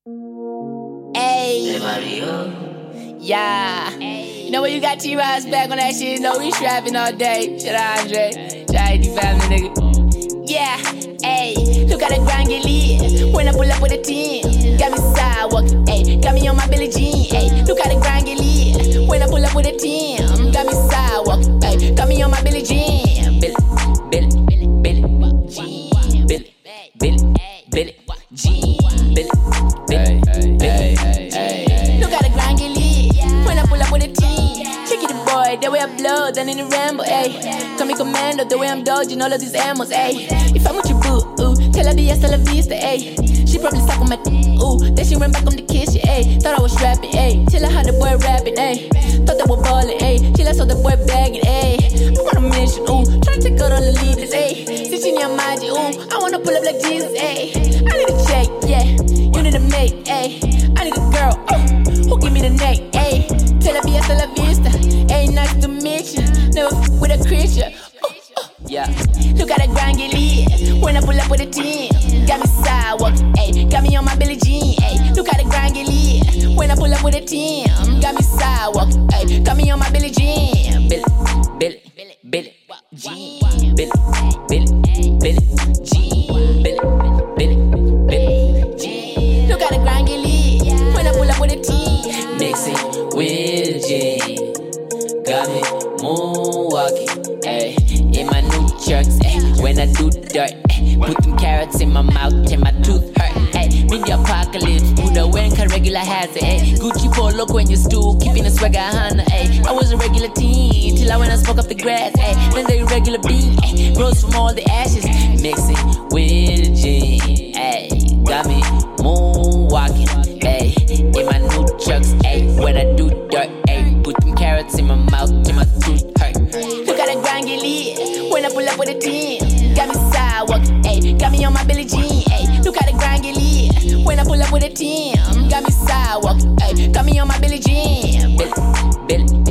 Hey, yeah. You know when you got T-Ross back on that shit, you know we strapping all day. Shit, Andre. Charity family, nigga. Yeah, ayy. Look at the grind get lit. When I pull up with a team, got me sidewalk, ayy. Got me on my Billie Jean, ayy. Look at the grind get lit. When I pull up with a team, got me sidewalk, ayy. Got me on my Billie Jean. Billie Jean. Billie Jean. Look at the grind get lit. When I pull up with a team, check it, boy. The way I blow, then in the ramble, ayy. Call me commando, the way I'm dodging all of these ammos, ayy. If I'm with your boo, ooh, tell her the hasta la vista, ayy. She probably stuck on my ooh, then she ran back on the kitchen, ayy. Thought I was rapping, ayy. Till I heard the boy rapping, ayy. Thought they were ballin', ayy. Till I saw the boy bagging, ayy. I want a mission, ooh. Tryna take out all the leaders, ayy. Stitching your magic, ooh. I wanna pull up like Jesus, ayy. I need a check, yeah. You need a mate, ayy. I need a girl, who give me the neck, ayy. Tell her be hasta la vista, ayy. Nice to meet you. Never with a creature. Yeah. Look at the grind get lit. When I pull up with a team, got me sidewalk, ayy. Got me on my Billie Jean, ayy. Look at the grind get lit. When I pull up with a team, got me sidewalk, ayy. Got me on my Billie Jean. Billie Jean. Billie Jean. Look at the grind get lit. When I pull up with a team, mixing with G. Got me moonwalking, ayy. In my new jerks, ayy. When I do dirt, ayy. Put them carrots in my mouth till my tooth hurt, ayy. Meet the apocalypse, Buddha wearing regular hazard, ayy. Gucci polo when you stool, keeping the swagger 100, ayy. I was a regular teen, till I went and smoke up the grass, ayy. Then the irregular beat, ayy. Rose from all the ashes, mixing with G, ayy. Got me moonwalking, ayy. In my new trucks, ayy. When I do dirt, ayy. Put them carrots in my mouth till my tooth hurt. Look at the grind get lit. When I pull up with a team, got me sidewalk, ayy. Got me on my Billie Jean, ayy. Look at the grind get lit. When I pull up with a team, got me sidewalk, ayy. Got me on my Billie Jean. Billie